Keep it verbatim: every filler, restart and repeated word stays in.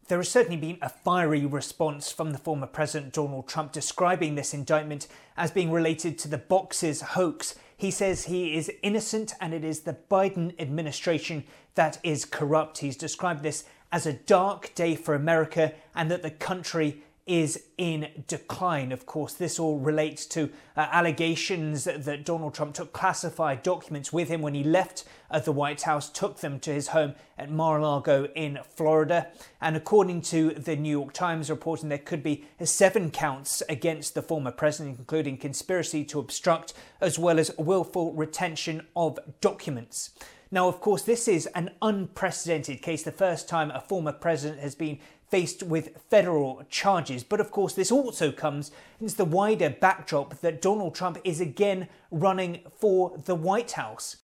There has certainly been a fiery response from the former President Donald Trump describing this indictment as being related to the boxes hoax. He says he is innocent and it is the Biden administration that is corrupt. He's described this as a dark day for America and that the country is in decline. Of course, this all relates to uh, allegations that Donald Trump took classified documents with him when he left uh, the White House, took them to his home at Mar-a-Lago in Florida. And according to the New York Times reporting, there could be seven counts against the former president, including conspiracy to obstruct, as well as willful retention of documents. Now, of course, this is an unprecedented case, the first time a former president has been faced with federal charges. But of course, this also comes against the wider backdrop that Donald Trump is again running for the White House.